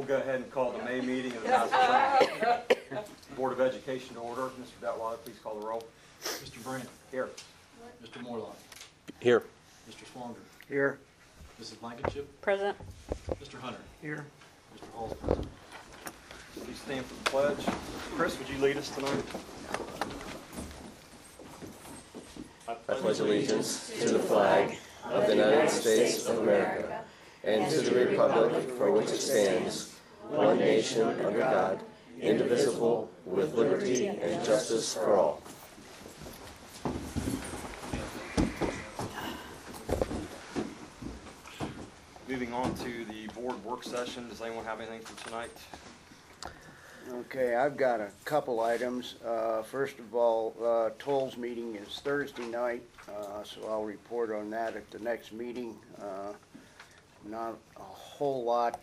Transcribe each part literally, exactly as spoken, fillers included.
go ahead and call the May meeting of the Madison Board of Education to order. Mister Detweiler, please call the roll. Mister Brandt. Here. Mister Morlock. Here. Mister Swanger. Here. Missus Blankenship. Present. Mister Hunter. Here. Mister Hall's present. Please stand for the pledge. Chris, would you lead us tonight? I pledge allegiance to the flag of the United States of America and to the republic for which it stands, one nation under God, indivisible, with liberty and justice for all. Moving on to the board work session. Does anyone have anything for tonight? Okay, I've got a couple items. Uh, first of all, uh, Toll's meeting is Thursday night, uh, so I'll report on that at the next meeting. Uh, not a whole lot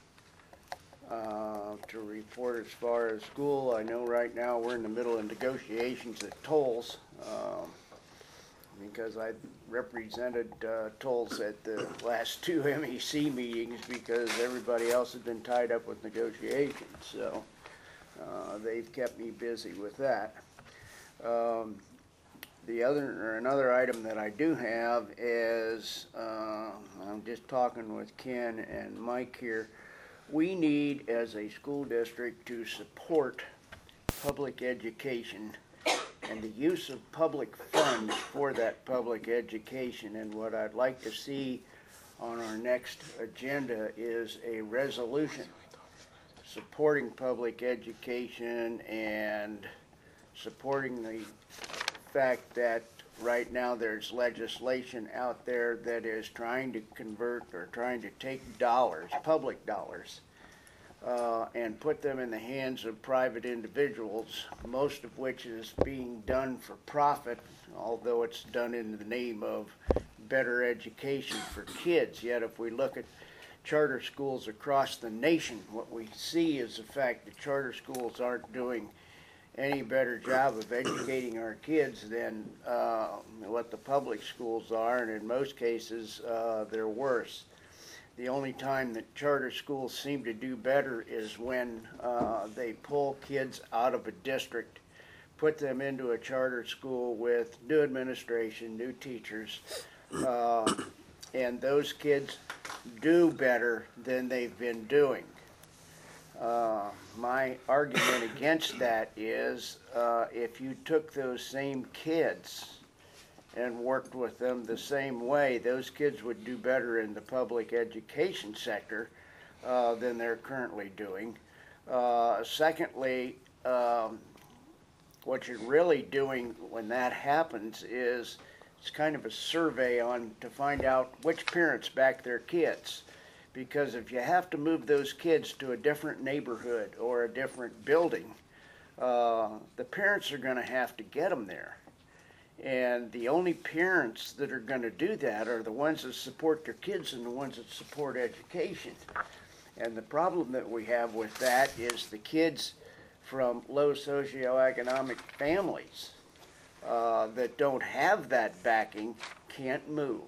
uh, to report as far as school. I know right now we're in the middle of negotiations at Toll's um, because I represented uh, Toll's at the last two M E C meetings because everybody else has been tied up with negotiations. So. Uh, they've kept me busy with that. Um, the other, or another item that I do have is, uh, I'm just talking with Ken and Mike here, we need as a school district to support public education and the use of public funds for that public education. And what I'd like to see on our next agenda is a resolution supporting public education and supporting the fact that right now there's legislation out there that is trying to convert or trying to take dollars, public dollars, uh, and put them in the hands of private individuals, most of which is being done for profit, although it's done in the name of better education for kids. Yet if we look at charter schools across the nation, what we see is the fact that charter schools aren't doing any better job of educating our kids than uh, what the public schools are, and in most cases uh, they're worse. The only time that charter schools seem to do better is when uh, they pull kids out of a district, put them into a charter school with new administration, new teachers, uh, and those kids do better than they've been doing. Uh, my argument against that is uh, if you took those same kids and worked with them the same way, those kids would do better in the public education sector uh, than they're currently doing. Uh, secondly, um, what you're really doing when that happens is it's kind of a survey on to find out which parents back their kids. Because if you have to move those kids to a different neighborhood or a different building, uh, the parents are going to have to get them there. And the only parents that are going to do that are the ones that support their kids and the ones that support education. And the problem that we have with that is the kids from low socioeconomic families Uh, that don't have that backing can't move.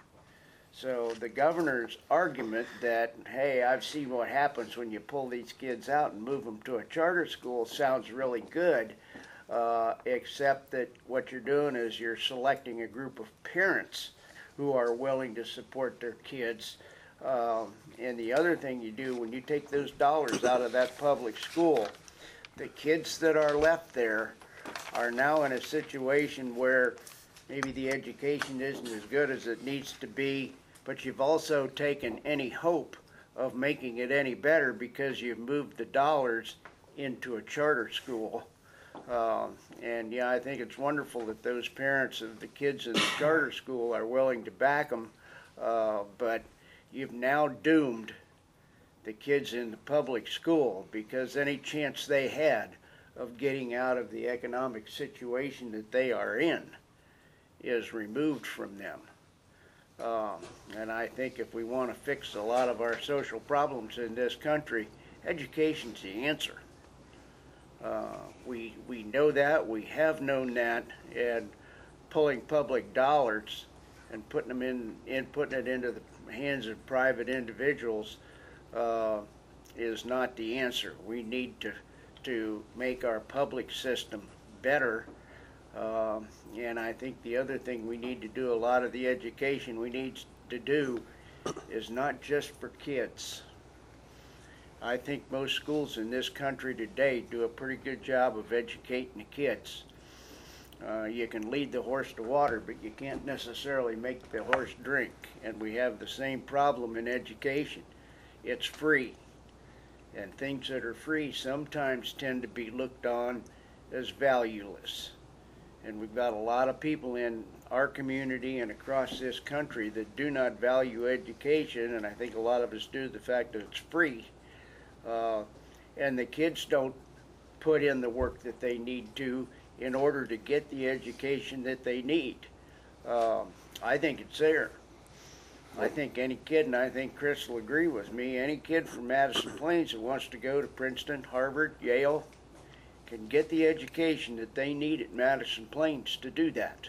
So the governor's argument that, hey, I've seen what happens when you pull these kids out and move them to a charter school sounds really good, uh, except that what you're doing is you're selecting a group of parents who are willing to support their kids. Uh, and the other thing you do when you take those dollars out of that public school, the kids that are left there are now in a situation where maybe the education isn't as good as it needs to be, but you've also taken any hope of making it any better because you've moved the dollars into a charter school. Uh, and yeah, I think it's wonderful that those parents of the kids in the charter school are willing to back them, uh, but you've now doomed the kids in the public school because any chance they had of getting out of the economic situation that they are in is removed from them. Um, and I think if we want to fix a lot of our social problems in this country, education's the answer. Uh, we, we know that, we have known that, and pulling public dollars and putting them in, in putting it into the hands of private individuals uh, is not the answer. We need to, to make our public system better. Um, and I think the other thing we need to do, a lot of the education we need to do is not just for kids. I think most schools in this country today do a pretty good job of educating the kids. Uh, you can lead the horse to water, but you can't necessarily make the horse drink. And we have the same problem in education. It's free. And things that are free sometimes tend to be looked on as valueless. And we've got a lot of people in our community and across this country that do not value education, and I think a lot of us do the fact that it's free. Uh, and the kids don't put in the work that they need to in order to get the education that they need. Um, I think it's there. I think any kid, and I think Chris will agree with me, any kid from Madison Plains that wants to go to Princeton, Harvard, Yale, can get the education that they need at Madison Plains to do that.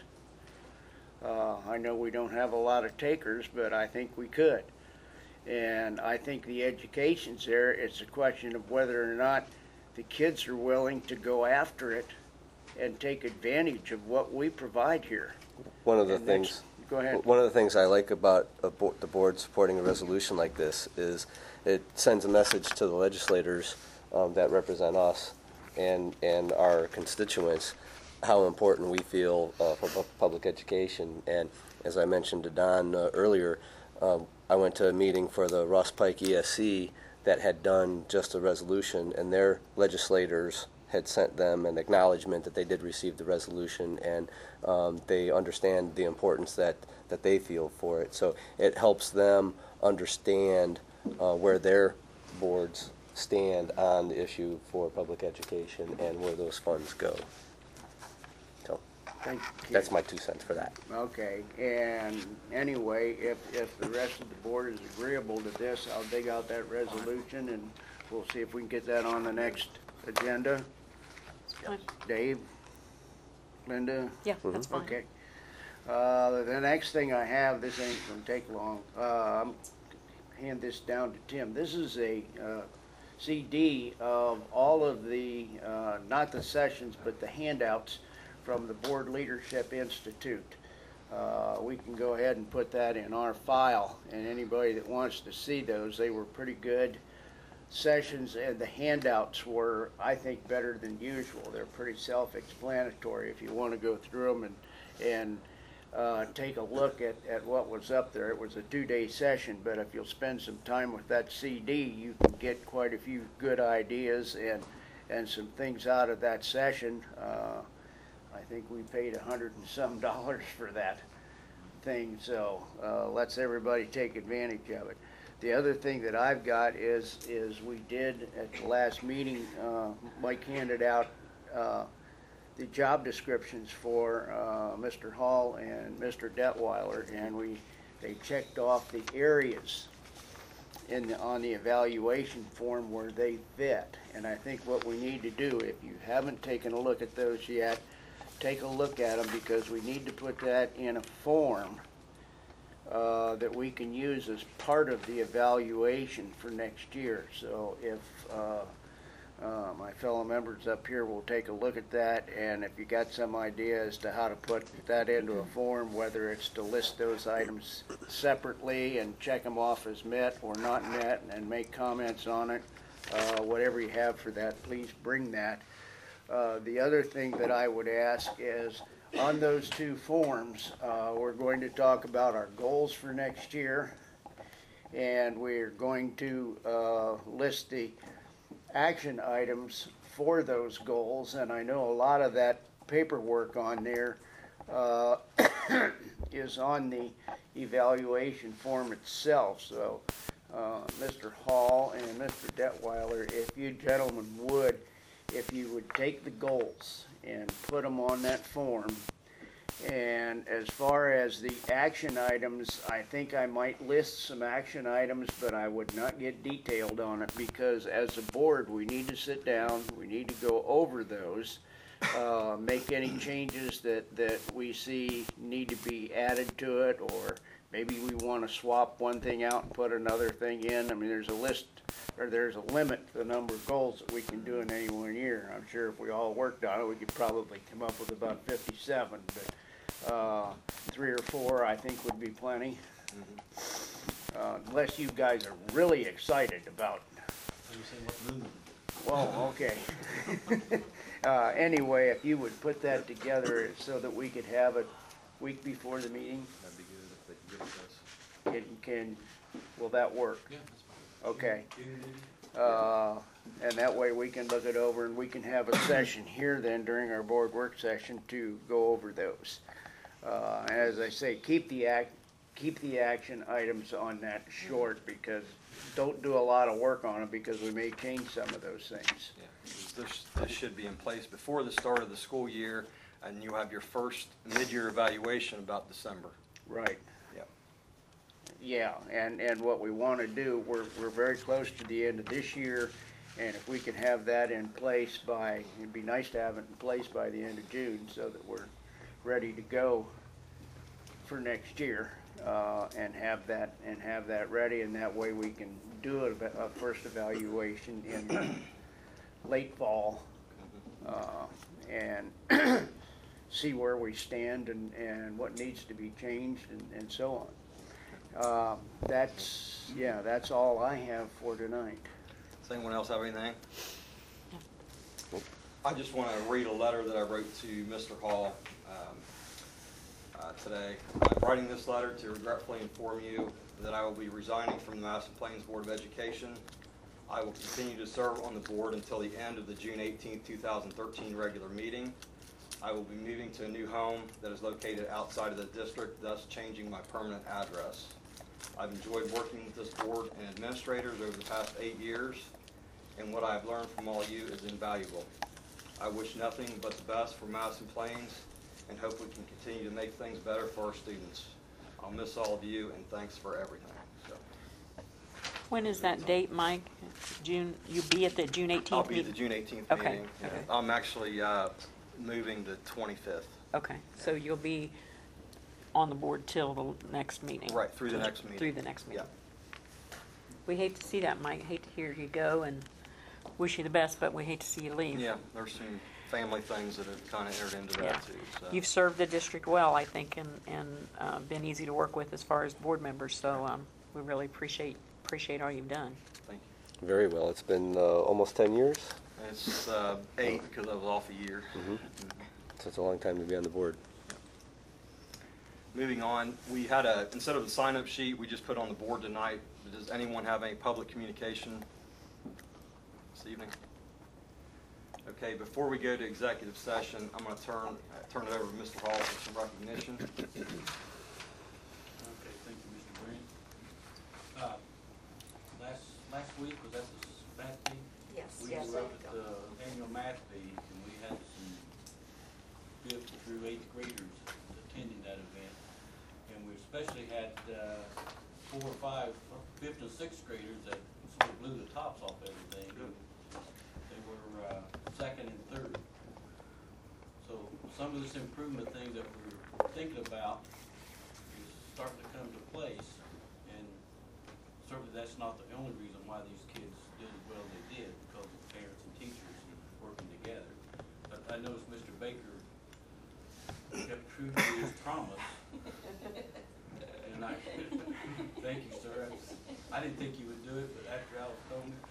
Uh, I know we don't have a lot of takers, but I think we could. And I think the education's there. It's a question of whether or not the kids are willing to go after it and take advantage of what we provide here. One of the And things, that's- Go ahead. one of the things I like about a bo- the board supporting a resolution like this is it sends a message to the legislators um, that represent us and and our constituents how important we feel uh, for pu- public education. And as I mentioned to Don uh, earlier, um, I went to a meeting for the Ross Pike E S C that had done just a resolution, and their legislators had sent them an acknowledgement that they did receive the resolution, and um, they understand the importance that, that they feel for it. So it helps them understand uh, where their boards stand on the issue for public education and where those funds go. So Thank you. that's my two cents for that. Okay, and anyway, if, if the rest of the board is agreeable to this, I'll dig out that resolution and we'll see if we can get that on the next agenda. Fine. Dave? Linda? Yeah, that's fine. Okay. Uh, the next thing I have, this ain't gonna take long, uh, I'm, hand this down to Tim. This is a, uh, C D of all of the, uh, not the sessions, but the handouts from the Board Leadership Institute. Uh, we can go ahead and put that in our file, and anybody that wants to see those, they were pretty good sessions, and the handouts were, I think, better than usual. They're pretty self-explanatory if you want to go through them and, and uh, take a look at, at what was up there. It was a two-day session, but if you'll spend some time with that C D, you can get quite a few good ideas and, and some things out of that session. Uh, I think we paid a hundred and some dollars for that thing, so uh, lets everybody take advantage of it. The other thing that I've got is is we did at the last meeting, uh, Mike handed out uh, the job descriptions for uh, Mister Hall and Mister Detweiler, and we they checked off the areas in the, on the evaluation form where they fit. And I think what we need to do, if you haven't taken a look at those yet, take a look at them, because we need to put that in a form uh, that we can use as part of the evaluation for next year. So if uh, uh, my fellow members up here will take a look at that, and if you got some idea as to how to put that into a form, whether it's to list those items separately and check them off as met or not met and make comments on it, uh, whatever you have for that, please bring that. Uh, the other thing that I would ask is, on those two forms, uh, we're going to talk about our goals for next year, and we're going to uh, list the action items for those goals. And I know a lot of that paperwork on there uh, is on the evaluation form itself. So uh, Mister Hall and Mister Detweiler, if you gentlemen would, if you would take the goals and put them on that form. And as far as the action items, I think I might list some action items, but I would not get detailed on it, because as a board, we need to sit down, we need to go over those, uh, make any changes that, that we see need to be added to it, or maybe we wanna swap one thing out and put another thing in. I mean, there's a list, or there's a limit to the number of goals that we can do in any one year. I'm sure if we all worked on it, we could probably come up with about fifty-seven, but, uh, three or four, I think, would be plenty. Uh, unless you guys are really excited about, So you say what moon? well, okay. Uh, anyway, if you would put that together so that we could have it week before the meeting, That'd be good if they can give it to us. can, can, will that work? Yeah, that's fine. Okay. Uh, and that way we can look it over and we can have a session here then during our board work session to go over those. Uh, and as I say, keep the act, keep the action items on that short, because don't do a lot of work on them, because we may change some of those things. Yeah, this, this should be in place before the start of the school year, and you'll have your first mid-year evaluation about December. Right. Yep. Yeah, and, and what we want to do, we're, we're very close to the end of this year, and if we can have that in place by, it'd be nice to have it in place by the end of June, so that we're ready to go for next year, uh, and have that, and have that ready, and that way we can do a, a first evaluation in the late fall, uh, and see where we stand and, and what needs to be changed and, and so on. Uh, that's, yeah, that's all I have for tonight. Does anyone else have anything? I just want to read a letter that I wrote to Mister Hall um, uh, today. I'm writing this letter to regretfully inform you that I will be resigning from the Madison Plains Board of Education. I will continue to serve on the board until the end of the June eighteenth, two thousand thirteen regular meeting. I will be moving to a new home that is located outside of the district, thus changing my permanent address. I've enjoyed working with this board and administrators over the past eight years, and what I have learned from all of you is invaluable. I wish nothing but the best for Madison Plains, and hope we can continue to make things better for our students. I'll miss all of you, and thanks for everything. So, When is that date, Mike? June, you'll be at the June eighteenth I'll be meeting? at the June eighteenth Okay, meeting. Yeah. okay. I'm actually uh, moving the twenty-fifth. Okay, so you'll be on the board till the next meeting? Right, through the next meeting. Through the next meeting. Yeah. We hate to see that, Mike. Hate to hear you go, and wish you the best, but we hate to see you leave. Yeah, there's some family things that have kind of entered into Yeah. that too. So. You've served the district well, I think, and, and uh, been easy to work with as far as board members, so um, we really appreciate, appreciate all you've done. Thank you. Very well. It's been uh, almost ten years, It's uh, eight because I was off a year. Mhm. so it's a long time to be on the board. Moving on, we had a, instead of the sign-up sheet, we just put on the board tonight. Does anyone have any public communication this evening? Okay, before we go to executive session, I'm going to turn, turn it over to Mister Hall for some recognition. Okay, thank you, Mister Green. Uh, Last, last week, was that the math meeting? Yes. We Yes. were up at the annual math meeting, and we had some fifth through eighth graders attending that event. And we especially had uh, four or five, fifth and sixth graders that sort of blew the tops off everything. They were uh, second and third. So some of this improvement thing that we're thinking about is starting to come to place, and certainly that's not the only reason why these kids did as well as they did, because of parents and teachers working together. But I noticed Mister Baker kept true to his promise. And I, thank you, sir. I didn't think you would do it, but after Alice told me.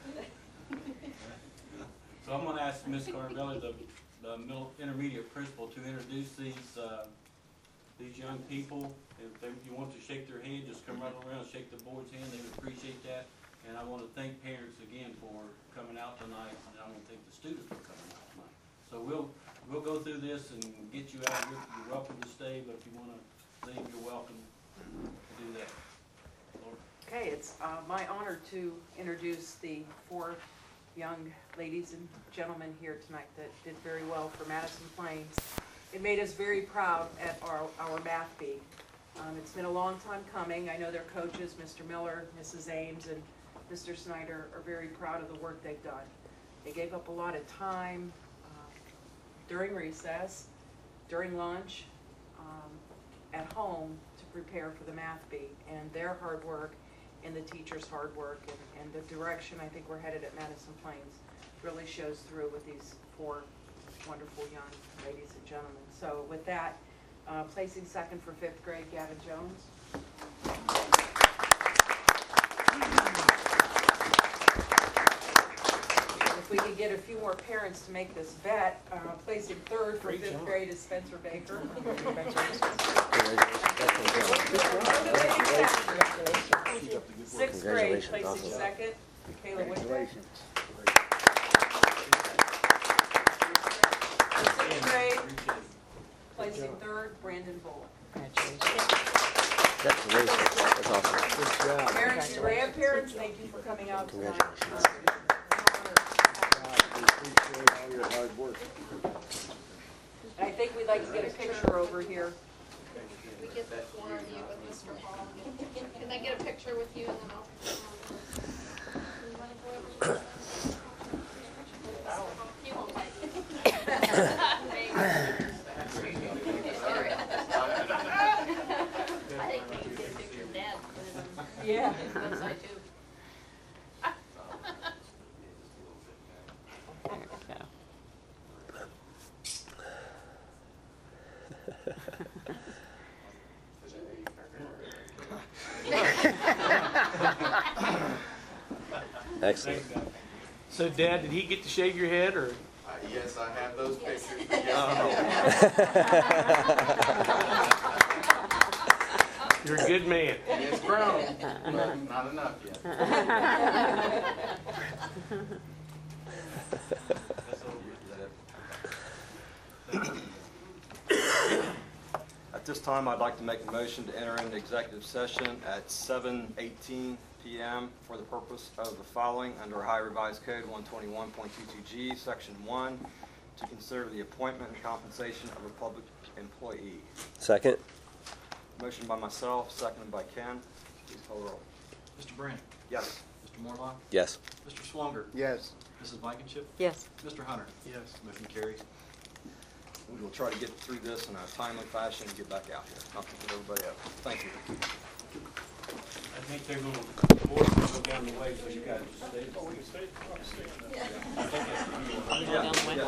So I'm gonna ask Miz Carvelli, the, the middle intermediate principal, to introduce these, uh, these young people. If they, you want to shake their hand, just come right around and shake the board's hand, they would appreciate that. And I wanna thank parents again for coming out tonight, and I wanna thank the students for coming out tonight. So we'll, we'll go through this and get you out. You're, you're welcome to stay, but if you wanna leave, you're welcome to do that. Laura? Okay, it's uh, my honor to introduce the four young ladies and gentlemen here tonight that did very well for Madison Plains. It made us very proud at our, our math bee. Um, it's been a long time coming. I know their coaches, Mister Miller, Missus Ames, and Mister Snyder, are very proud of the work they've done. They gave up a lot of time uh, during recess, during lunch, um, at home to prepare for the math bee. And their hard work and the teachers' hard work and, and the direction I think we're headed at Madison Plains really shows through with these four wonderful young ladies and gentlemen. So with that, uh, placing second for fifth grade, Gavin Jones. If we could get a few more parents to make this bet, uh, placing third for fifth grade is Spencer Baker. Sixth grade, Congratulations, placing awesome. second, Kayla Whitbeck. Congratulations. Sixth grade, placing third, Brandon Bullock. Congratulations. Congratulations. That's awesome. Good job. Parents and grandparents, thank you for coming out tonight. We appreciate all your hard work. I think we'd like to get a picture over here. We get the four of you with Mister Hall. Can I get a picture with you and then I'll? You wanna go over there? You won't like it. Sorry. I think we can get a picture of Dad. Yeah. Website too. There we go. Excellent. So, Dad, did he get to shave your head, or? Uh, Yes, I have those pictures. You're a good man. And it's grown, but not enough yet. At this time, I'd like to make a motion to enter into executive session at seven eighteen p m for the purpose of the following under Ohio Revised Code one twenty-one point two two G, Section one, to consider the appointment and compensation of a public employee. Second? Motion by myself, seconded by Ken. Please call the roll. Mister Brandt? Yes. Mister Morlock? Yes. Mister Swanger? Yes. Missus Blankenship? Yes. Mister Hunter? Yes. Motion carries. We will try to get through this in a timely fashion and get back out here. Not to put everybody up. Thank you. I think they're gonna, board will go down the way, so you guys stay. Down the way.